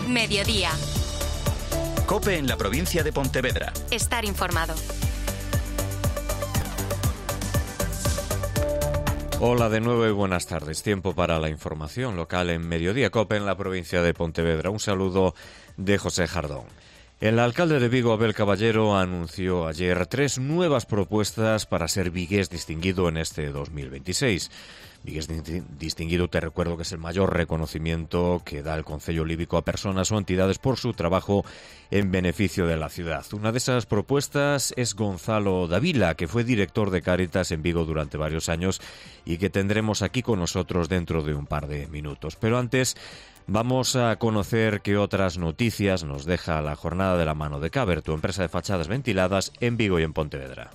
Mediodía. COPE en la provincia de Pontevedra. Estar informado. Hola de nuevo y buenas tardes. Tiempo para la información local en Mediodía COPE en la provincia de Pontevedra. Un saludo de José Jardón. El alcalde de Vigo, Abel Caballero, anunció ayer 3 nuevas propuestas para ser vigués distinguido en este 2026. Vigués distinguido, te recuerdo que es el mayor reconocimiento que da el Concello Líbico a personas o entidades por su trabajo en beneficio de la ciudad. Una de esas propuestas es Gonzalo Davila, que fue director de Cáritas en Vigo durante varios años y que tendremos aquí con nosotros dentro de un par de minutos. Pero antes vamos a conocer qué otras noticias nos deja la jornada de la mano de Caber, tu empresa de fachadas ventiladas en Vigo y en Pontevedra.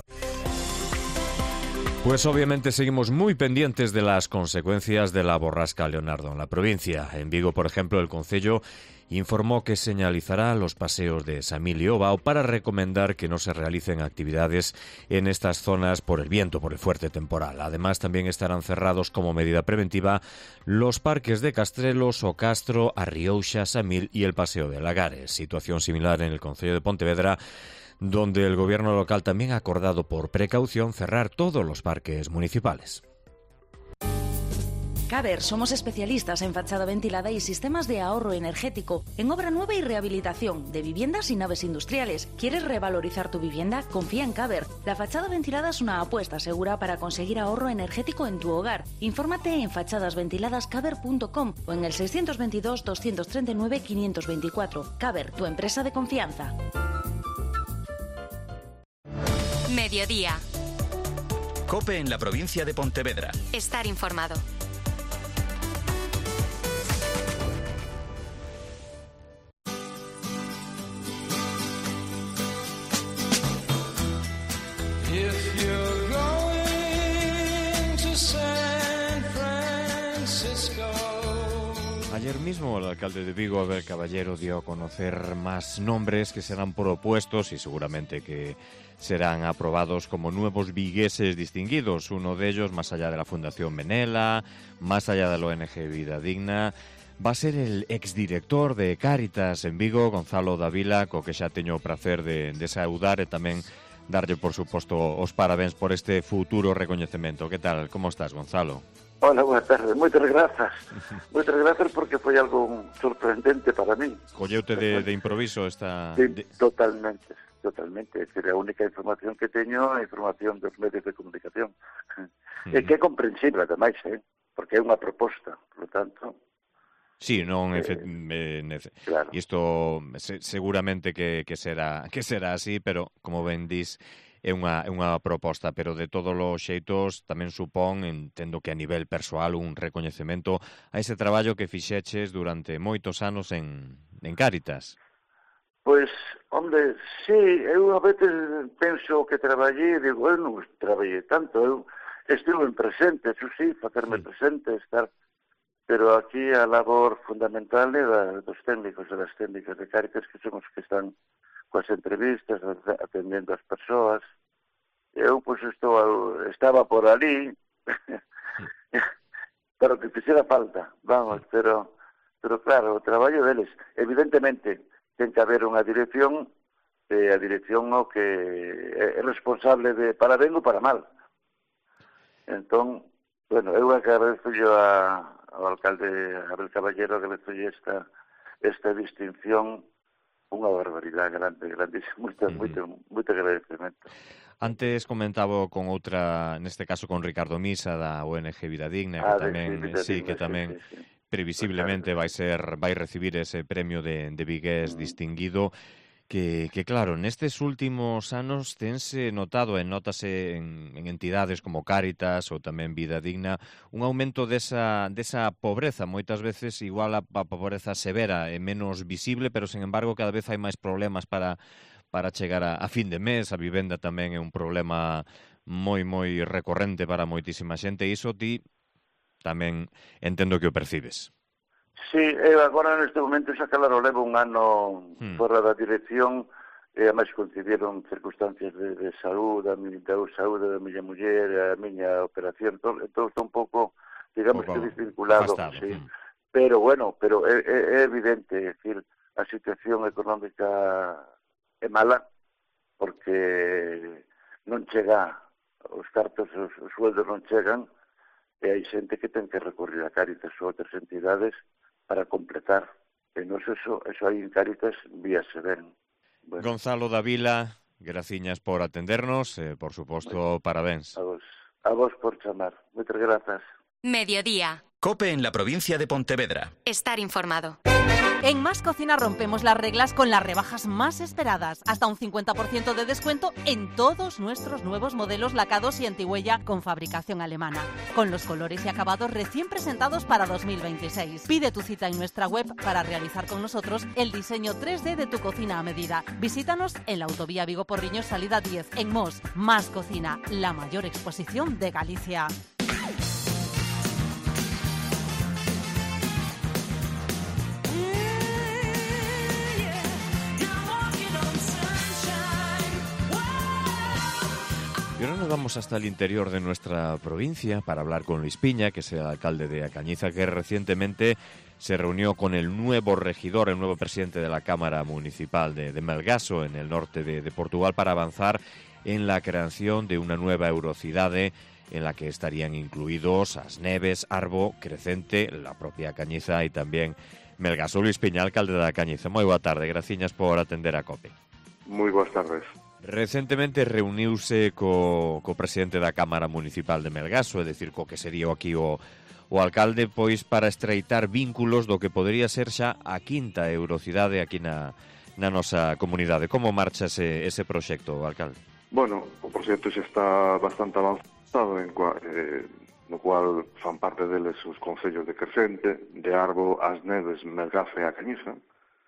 Pues obviamente seguimos muy pendientes de las consecuencias de la borrasca Leonardo en la provincia. En Vigo, por ejemplo, el Concello informó que señalizará los paseos de Samil y Ovao para recomendar que no se realicen actividades en estas zonas por el viento, por el fuerte temporal. Además, también estarán cerrados como medida preventiva los parques de Castrelos, O Castro, Arriouxa, Samil y el Paseo de Lagares. Situación similar en el Concello de Pontevedra, donde el gobierno local también ha acordado por precaución cerrar todos los parques municipales. Caber, somos especialistas en fachada ventilada y sistemas de ahorro energético, en obra nueva y rehabilitación de viviendas y naves industriales. ¿Quieres revalorizar tu vivienda? Confía en Caber. La fachada ventilada es una apuesta segura para conseguir ahorro energético en tu hogar. Infórmate en fachadasventiladascaber.com o en el 622 239 524. Caber, tu empresa de confianza. Mediodía. COPE en la provincia de Pontevedra. Estar informado. Ayer mismo el alcalde de Vigo, Abel Caballero, dio a conocer más nombres que serán propuestos y seguramente que serán aprobados como nuevos vigueses distinguidos. Uno de ellos, más allá de la Fundación Menela, más allá de la ONG Vida Digna, va a ser el exdirector de Cáritas en Vigo, Gonzalo Davila, co que xa teño o prazer de saudar e tamén darlle, por suposto, os parabéns por este futuro recoñecemento. Que tal? Como estás, Gonzalo? Hola, buenas tardes. Moitas grazas. Moitas grazas porque foi algo sorprendente para mí. Colleute de improviso esta... Sí, totalmente. É decir, a única información que teño é a información dos medios de comunicación. E que é comprensible, ademais, porque é unha proposta, por lo tanto... Sí, non, claro. Isto seguramente que será así, pero como ben dis, é unha proposta, pero de todos os xeitos tamén supón, entendo que a nivel persoal, un recoñecemento a ese traballo que fixeches durante moitos anos en Cáritas. Pois, hombre, sí, eu a veces penso que traballei, digo, eu non traballei tanto, eu estivo en presente, eso sí, facerme presente, estar... Pero aquí a labor fundamental é dos técnicos e das técnicas de Cáritas, que son os que están coas entrevistas, atendendo as persoas. Eu, pois, estaba por ali, pero que fixera falta, vamos, pero claro, o traballo deles, evidentemente, ten que haber unha dirección, a dirección o que é responsable de para ben ou para mal. Entón, bueno, eu agradezo ao alcalde Abel Caballero, agradezo esta distinción, unha barbaridade grandísima, moito agradecemento. Antes comentaba con outra, neste caso con Ricardo Misa da ONG Vida Digna, que tamén previsiblemente vai recibir ese premio de vigués distinguido, que claro, nestes últimos anos tense notado e notase en entidades como Cáritas ou tamén Vida Digna un aumento desa pobreza, moitas veces igual a pobreza severa e menos visible, pero sen embargo cada vez hai máis problemas para chegar a fin de mes. A vivenda tamén é un problema moi recorrente para moitísima xente, e iso ti tamén entendo que o percibes. Sí, eu agora neste momento xa claro levo un ano fora da dirección e ademais coincidieron circunstancias de saúde, da saúde da miña muller, a miña operación, todo está un pouco, digamos que desvinculado, sí. Pero, bueno, é evidente, é dicir, a situación económica é mala, porque non chega, os cartos, os sueldos non chegan, e hai xente que ten que recurrir a Cáritas ou outras entidades para completar. E non eso aí en Cáritas víase ben. Bueno. Gonzalo Davila, graciñas por atendernos, por suposto, parabéns. A vos por chamar. Moitas grazas. Mediodía. COPE en la provincia de Pontevedra. Estar informado. En Más Cocina rompemos las reglas con las rebajas más esperadas. Hasta un 50% de descuento en todos nuestros nuevos modelos lacados y antihuella con fabricación alemana. Con los colores y acabados recién presentados para 2026. Pide tu cita en nuestra web para realizar con nosotros el diseño 3D de tu cocina a medida. Visítanos en la autovía Vigo Porriños, salida 10, en Mos. Más Cocina, la mayor exposición de Galicia. Y ahora nos vamos hasta el interior de nuestra provincia para hablar con Luis Piña, que es el alcalde de Acañiza, que recientemente se reunió con el nuevo regidor, el nuevo presidente de la Cámara Municipal de Melgaso, en el norte de Portugal, para avanzar en la creación de una nueva eurocidade en la que estarían incluidos As Neves, Arbo, Crecente, la propia Acañiza y también Melgaso. Luis Piña, alcalde de Acañiza. Moi boa tarde, graciñas por atender a COPE. Moi boas tardes. Recentemente reuniuse co presidente da Cámara Municipal de Melgaso, é dicir, co que sería aquí o alcalde, pois para estreitar vínculos do que podería ser xa a quinta eurocidade aquí na nosa comunidade. Como marcha ese proxecto, alcalde? Bueno, o proxecto xa está bastante avanzado, no cual fan parte deles os concellos de Crecente, de Arbo, As Neves, Melgazo e Acañiza.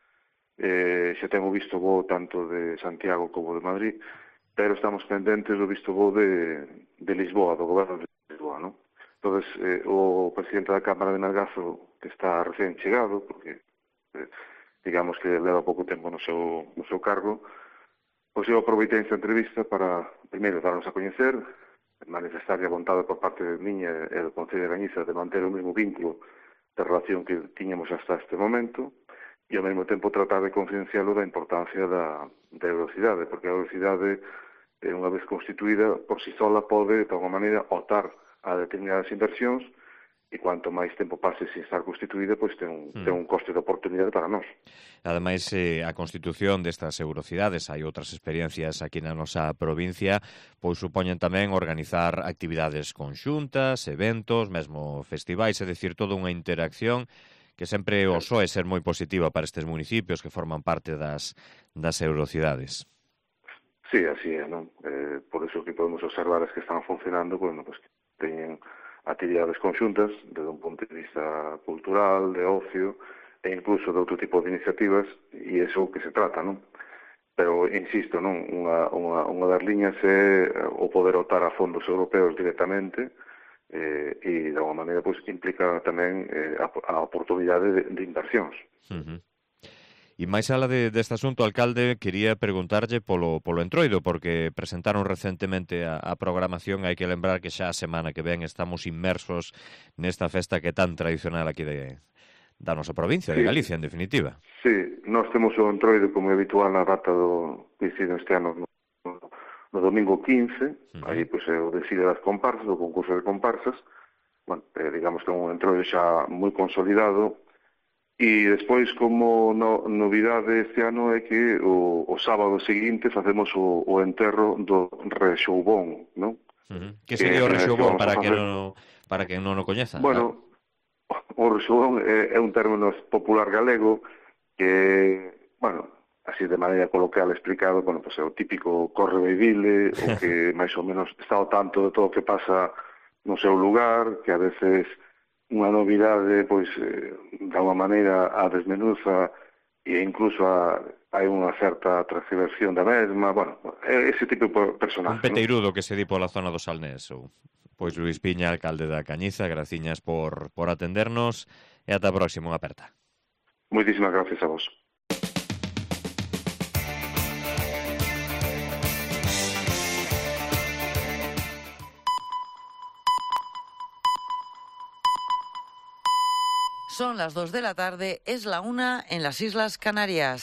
Xa ten o visto bo tanto de Santiago como de Madrid, pero estamos pendentes do visto bo de Lisboa, do goberno de Lisboa, non? Entón, o presidente da Cámara de Melgazo, que está recén chegado, porque digamos que leva pouco tempo no seu cargo, pois eu aproveitei esta entrevista para, primeiro, darnos a coñecer, manifestar a vontade por parte de miña e do Concello de Acañiza de manter o mesmo vínculo de relación que tiñamos hasta este momento, e ao mesmo tempo tratar de conciencialo da importancia da eurocidade, porque a eurocidade, unha vez constituída, por si sola pode, de alguma maneira, optar a determinadas inversións, e cuanto máis tempo pase sin estar constituída, pois ten un coste de oportunidade para nós. Ademais, a constitución destas eurocidades, hai outras experiencias aquí na nosa provincia, pois supoñen tamén organizar actividades conxuntas, eventos, mesmo festivais, é dicir, toda unha interacción que sempre o soe ser moi positiva para estes municipios que forman parte das eurocidades. Sí, así é, non? Por iso que podemos observar es que están funcionando, bueno, pues, que teñen actividades conxuntas desde un punto de vista cultural, de ocio, e incluso de outro tipo de iniciativas, e iso que se trata, non? Pero, insisto, non? Unha das liñas é o poder optar a fondos europeos directamente, e de alguma maneira pois implica tamén a oportunidade de inversións. E máis ala deste asunto, alcalde, quería preguntarlle polo Entroido, porque presentaron recentemente a programación. Hai que lembrar que xa a semana que ven estamos inmersos nesta festa que é tan tradicional aquí da nosa provincia, de Galicia, en definitiva. Sí, nós temos o Entroido como habitual na data do coincido este ano no domingo 15, aí pois o desfile das comparsas, o concurso de comparsas, bueno, digamos que é un entroido xa moi consolidado, e despois como novidade este ano é que o sábado seguinte facemos o enterro do Rexoubón, non? Que sería o Rexoubón para que non o coñeza? Bueno, o Rexoubón é un término popular galego que, bueno, así de maneira coloquial explicado, bueno, pues é o típico corre beibile, o que máis ou menos está ao tanto de todo o que pasa no seu lugar, que a veces unha novidade, pois, de alguma maneira a desmenuza e incluso hai unha certa transversión da mesma, bueno, ese tipo de personaje. Un peteirudo, ¿no?, que se di pola zona do Salnés. Pois Luis Piña, alcalde da Cañiza, graciñas por atendernos e ata a próxima, unha aperta. Moitísimas gracias a vos. Son las 2 de la tarde, es la 1 en las Islas Canarias.